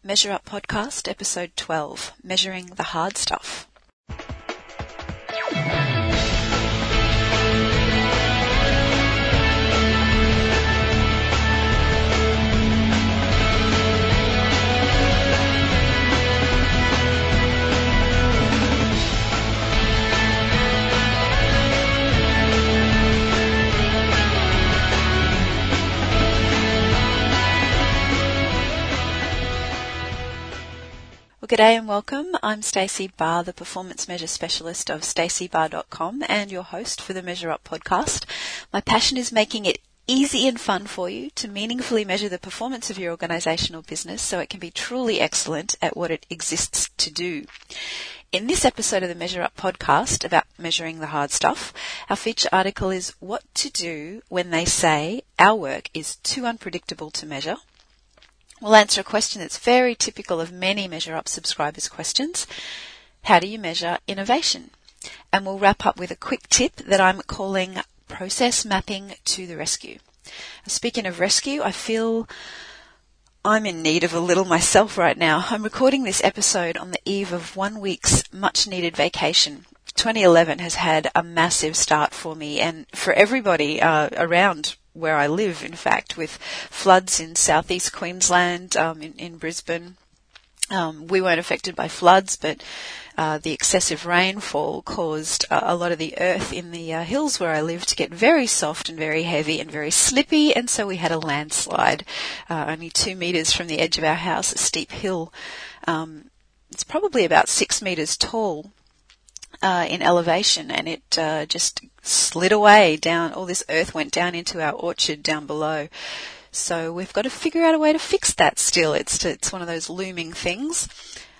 Measure Up Podcast, Episode 12, Measuring the Hard Stuff. Well, g'day and welcome. I'm Stacey Barr, the Performance Measure Specialist of staceybarr.com and your host for the Measure Up podcast. My passion is making it easy and fun for you to meaningfully measure the performance of your organisation or business so it can be truly excellent at what it exists to do. In this episode of the Measure Up podcast about measuring the hard stuff, our feature article is What to Do When They Say Our Work is Too Unpredictable to Measure. We'll answer a question that's very typical of many Measure Up subscribers' questions. How do you measure innovation? And we'll wrap up with a quick tip that I'm calling Process Mapping to the Rescue. Speaking of rescue, I feel I'm in need of a little myself right now. I'm recording this episode on the eve of 1 week's much-needed vacation. 2011 has had a massive start for me and for everybody around where I live, in fact, with floods in southeast Queensland, in Brisbane. We weren't affected by floods, but the excessive rainfall caused a lot of the earth in the hills where I live to get very soft and very heavy and very slippy, and so we had a landslide only 2 metres from the edge of our house, a steep hill. It's probably about 6 metres tall in elevation, and it just slid away down. All this earth went down into our orchard down below. So we've got to figure out a way to fix that still. It's one of those looming things.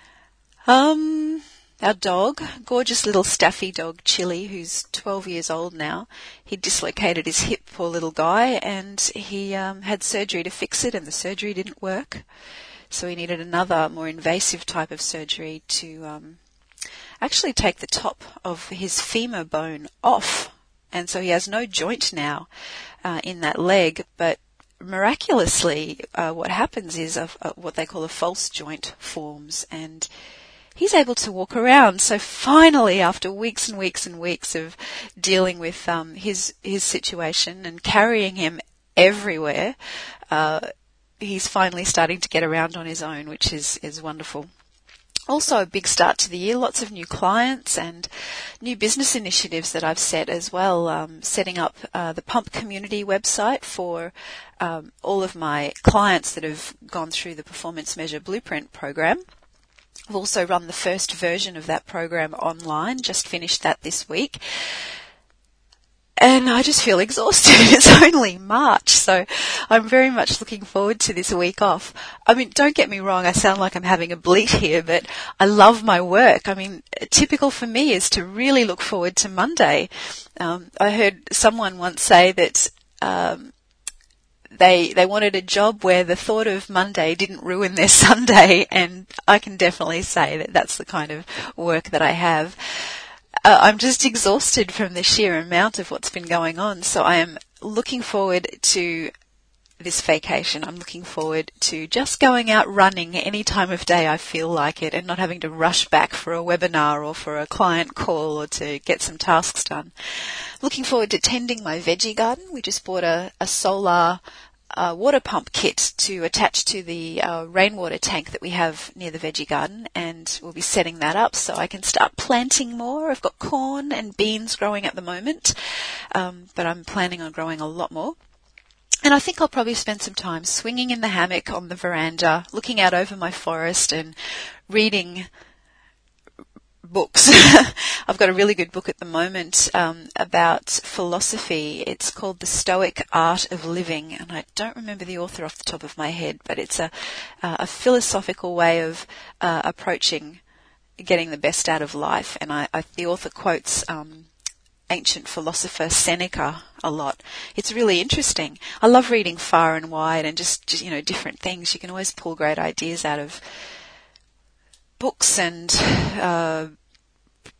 Our dog, gorgeous little staffy dog Chili, who's 12 years old now, he dislocated his hip, poor little guy, and he had surgery to fix it, and the surgery didn't work. So he needed another more invasive type of surgery to actually take the top of his femur bone off. And so he has no joint now in that leg, but miraculously what happens is what they call a false joint forms, and he's able to walk around. So finally, after weeks and weeks and weeks of dealing with his situation and carrying him everywhere, he's finally starting to get around on his own, which is wonderful. Also a big start to the year, lots of new clients and new business initiatives that I've set as well, setting up the Pump Community website for all of my clients that have gone through the Performance Measure Blueprint program. I've also run the first version of that program online, just finished that this week. And I just feel exhausted. It's only March, so I'm very much looking forward to this week off. I mean, don't get me wrong, I sound like I'm having a bleat here, but I love my work. I mean, typical for me is to really look forward to Monday. I heard someone once say that they wanted a job where the thought of Monday didn't ruin their Sunday, and I can definitely say that that's the kind of work that I have. I'm just exhausted from the sheer amount of what's been going on, so I am looking forward to this vacation. I'm looking forward to just going out running any time of day I feel like it and not having to rush back for a webinar or for a client call or to get some tasks done. Looking forward to tending my veggie garden. We just bought a solar water pump kit to attach to the rainwater tank that we have near the veggie garden, and we'll be setting that up so I can start planting more. I've got corn and beans growing at the moment, but I'm planning on growing a lot more. And I think I'll probably spend some time swinging in the hammock on the veranda, looking out over my forest and reading books. I've got a really good book at the moment about philosophy. It's called The Stoic Art of Living, and I don't remember the author off the top of my head, but it's a philosophical way of approaching getting the best out of life. And the author quotes ancient philosopher Seneca a lot. It's really interesting. I love reading far and wide and just different things. You can always pull great ideas out of books and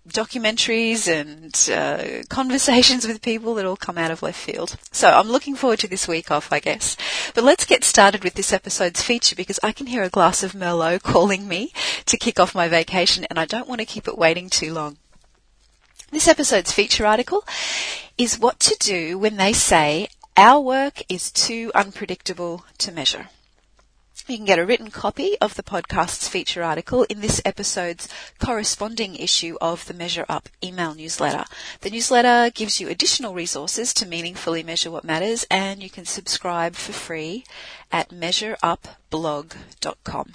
documentaries and conversations with people that all come out of left field. So I'm looking forward to this week off, I guess. But let's get started with this episode's feature, because I can hear a glass of Merlot calling me to kick off my vacation, and I don't want to keep it waiting too long. This episode's feature article is what to do when they say our work is too unpredictable to measure. You can get a written copy of the podcast's feature article in this episode's corresponding issue of the Measure Up email newsletter. The newsletter gives you additional resources to meaningfully measure what matters, and you can subscribe for free at measureupblog.com.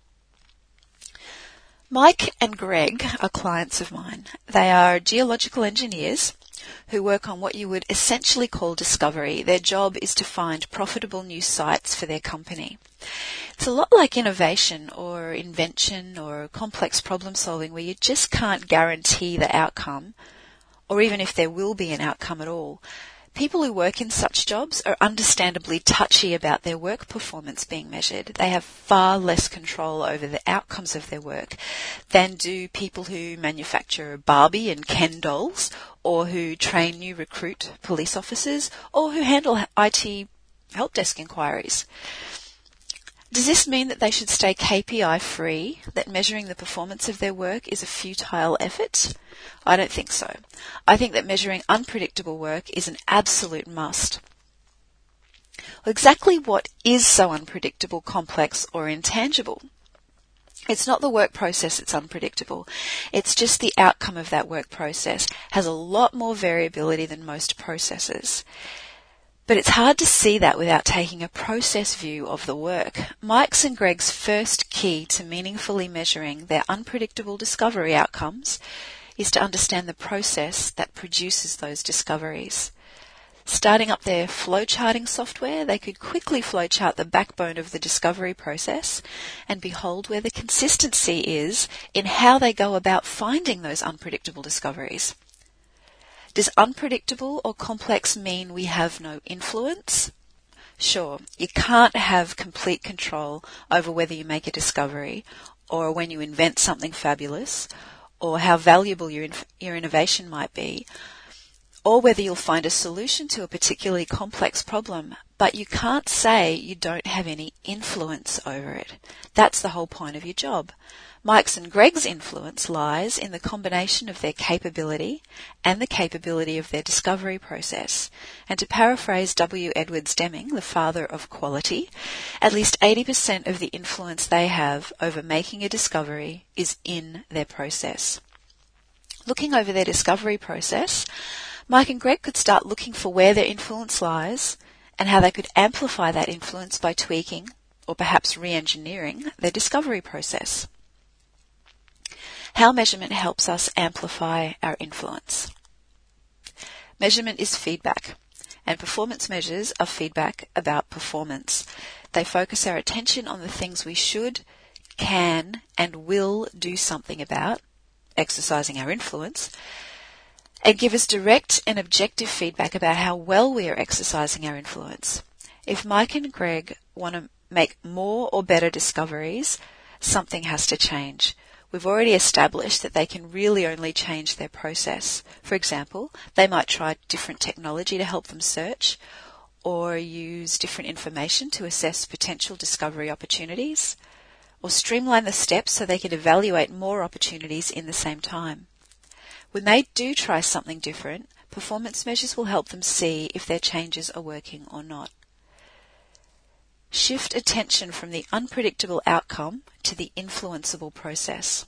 Mike and Greg are clients of mine. They are geological engineers who work on what you would essentially call discovery. Their job is to find profitable new sites for their company. It's a lot like innovation or invention or complex problem solving, where you just can't guarantee the outcome, or even if there will be an outcome at all. People who work in such jobs are understandably touchy about their work performance being measured. They have far less control over the outcomes of their work than do people who manufacture Barbie and Ken dolls, or who train new recruit police officers, or who handle IT help desk inquiries. Does this mean that they should stay KPI free, that measuring the performance of their work is a futile effort? I don't think so. I think that measuring unpredictable work is an absolute must. Well, exactly what is so unpredictable, complex, or intangible? It's not the work process that's unpredictable. It's just the outcome of that work process has a lot more variability than most processes. But it's hard to see that without taking a process view of the work. Mike's and Greg's first key to meaningfully measuring their unpredictable discovery outcomes is to understand the process that produces those discoveries. Starting up their flowcharting software, they could quickly flowchart the backbone of the discovery process and behold where the consistency is in how they go about finding those unpredictable discoveries. Does unpredictable or complex mean we have no influence? Sure, you can't have complete control over whether you make a discovery, or when you invent something fabulous, or how valuable your innovation might be, or whether you'll find a solution to a particularly complex problem, but you can't say you don't have any influence over it. That's the whole point of your job. Mike's and Greg's influence lies in the combination of their capability and the capability of their discovery process. And to paraphrase W. Edwards Deming, the father of quality, at least 80% of the influence they have over making a discovery is in their process. Looking over their discovery process, Mike and Greg could start looking for where their influence lies and how they could amplify that influence by tweaking or perhaps re-engineering their discovery process. How measurement helps us amplify our influence. Measurement is feedback, and performance measures are feedback about performance. They focus our attention on the things we should, can, and will do something about, exercising our influence, and give us direct and objective feedback about how well we are exercising our influence. If Mike and Greg want to make more or better discoveries, something has to change. We've already established that they can really only change their process. For example, they might try different technology to help them search, or use different information to assess potential discovery opportunities, or streamline the steps so they can evaluate more opportunities in the same time. When they do try something different, performance measures will help them see if their changes are working or not. Shift attention from the unpredictable outcome to the influenceable process.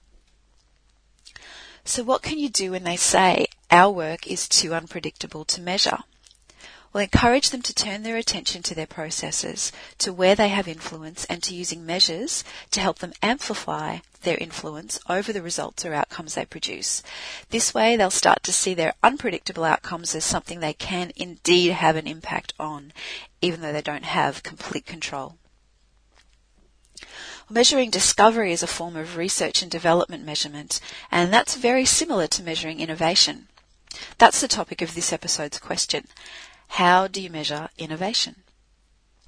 So what can you do when they say our work is too unpredictable to measure? Well, encourage them to turn their attention to their processes, to where they have influence, and to using measures to help them amplify their influence over the results or outcomes they produce. This way, they'll start to see their unpredictable outcomes as something they can indeed have an impact on, even though they don't have complete control. Measuring discovery is a form of research and development measurement, and that's very similar to measuring innovation. That's the topic of this episode's question. How do you measure innovation?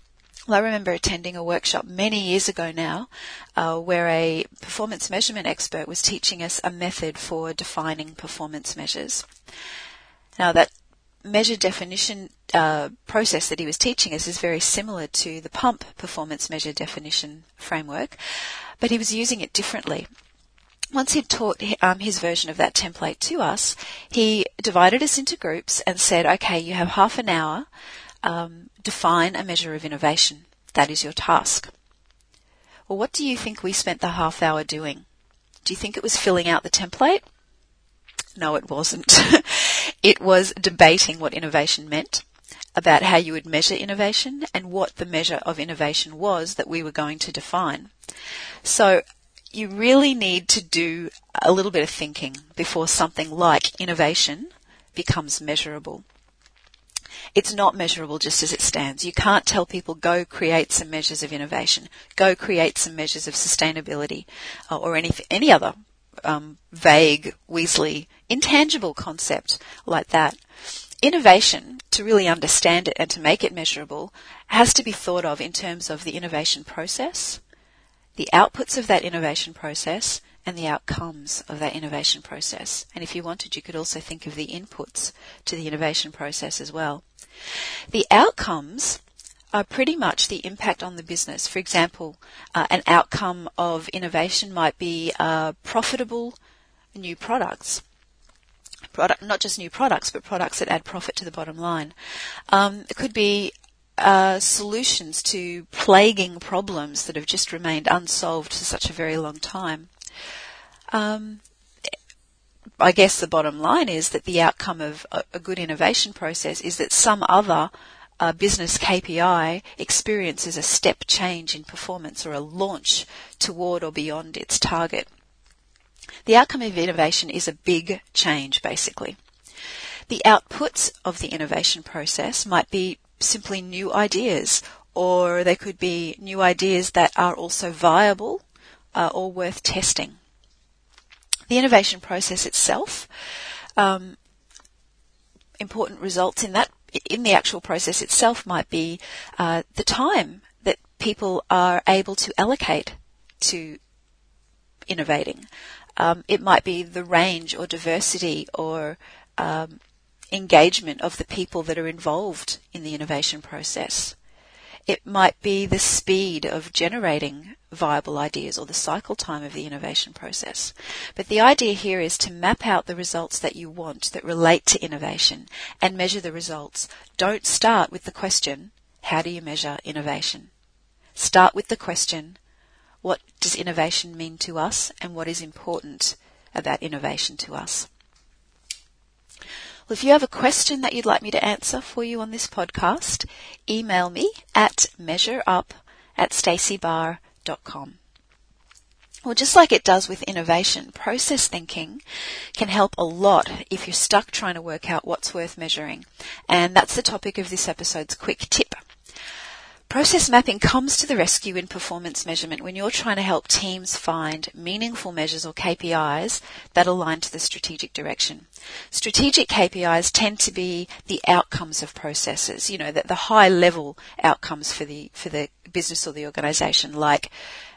Well, I remember attending a workshop many years ago now where a performance measurement expert was teaching us a method for defining performance measures. Now, that measure definition process that he was teaching us is very similar to the PUMP performance measure definition framework, but he was using it differently. Once he'd taught his version of that template to us, he divided us into groups and said, okay, you have half an hour, define a measure of innovation. That is your task. Well, what do you think we spent the half hour doing? Do you think it was filling out the template? No, it wasn't. It was debating what innovation meant, about how you would measure innovation, and what the measure of innovation was that we were going to define. So you really need to do a little bit of thinking before something like innovation becomes measurable. It's not measurable just as it stands. You can't tell people, go create some measures of innovation, go create some measures of sustainability, or any other vague, weaselly, intangible concept like that. Innovation, to really understand it and to make it measurable, has to be thought of in terms of the innovation process, the outputs of that innovation process, and the outcomes of that innovation process. And if you wanted, you could also think of the inputs to the innovation process as well. The outcomes are pretty much the impact on the business. For example, an outcome of innovation might be profitable new products. Not just new products, but products that add profit to the bottom line. It could be solutions to plaguing problems that have just remained unsolved for such a very long time. I guess the bottom line is that the outcome of a good innovation process is that some other business KPI experiences a step change in performance or a launch toward or beyond its target. The outcome of innovation is a big change, basically. The outputs of the innovation process might be simply new ideas, or they could be new ideas that are also viable or worth testing. The innovation process itself, important results in the actual process itself might be the time that people are able to allocate to innovating. It might be the range or diversity or engagement of the people that are involved in the innovation process. It might be the speed of generating viable ideas or the cycle time of the innovation process. But the idea here is to map out the results that you want that relate to innovation and measure the results. Don't start with the question, how do you measure innovation? Start with the question, what does innovation mean to us and what is important about innovation to us? Well, if you have a question that you'd like me to answer for you on this podcast, email me at measureiup@staceybarr.com. Well, just like it does with innovation, process thinking can help a lot if you're stuck trying to work out what's worth measuring. And that's the topic of this episode's quick tip. Process mapping comes to the rescue in performance measurement when you're trying to help teams find meaningful measures or KPIs that align to the strategic direction. Strategic KPIs tend to be the outcomes of processes, the high level outcomes for the business or the organization, like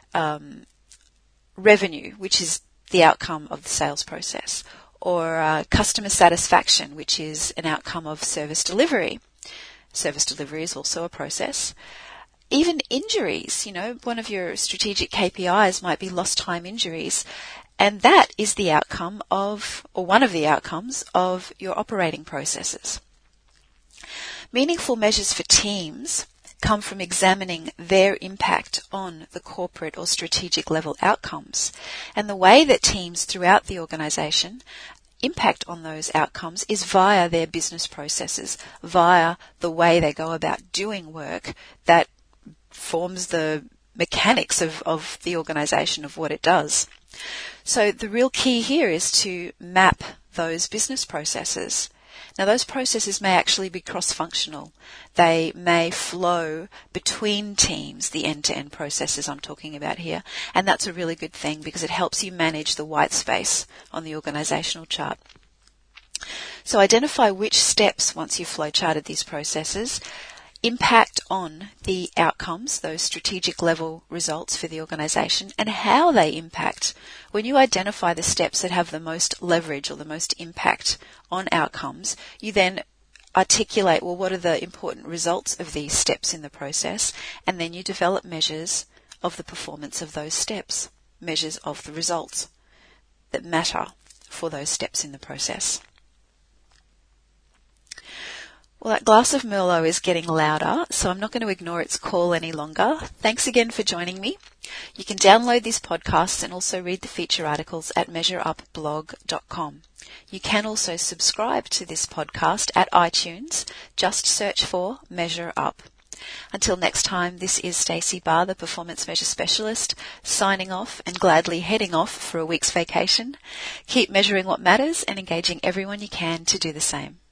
revenue, which is the outcome of the sales process, or customer satisfaction, which is an outcome of service delivery. Service delivery is also a process. Even injuries, one of your strategic KPIs might be lost time injuries, and that is the outcome of, or one of the outcomes of your operating processes. Meaningful measures for teams come from examining their impact on the corporate or strategic level outcomes, and the way that teams throughout the organisation impact on those outcomes is via their business processes, via the way they go about doing work that forms the mechanics of the organisation, of what it does. So the real key here is to map those business processes. Now, those processes may actually be cross-functional. They may flow between teams, the end-to-end processes I'm talking about here, and that's a really good thing because it helps you manage the white space on the organisational chart. So identify which steps, once you've flowcharted these processes, impact on the outcomes, those strategic level results for the organisation, and how they impact. When you identify the steps that have the most leverage or the most impact on outcomes, you then articulate, well, what are the important results of these steps in the process, and then you develop measures of the performance of those steps, measures of the results that matter for those steps in the process. Well, that glass of Merlot is getting louder, so I'm not going to ignore its call any longer. Thanks again for joining me. You can download these podcasts and also read the feature articles at measureupblog.com. You can also subscribe to this podcast at iTunes. Just search for Measure Up. Until next time, this is Stacey Barr, the Performance Measure Specialist, signing off and gladly heading off for a week's vacation. Keep measuring what matters and engaging everyone you can to do the same.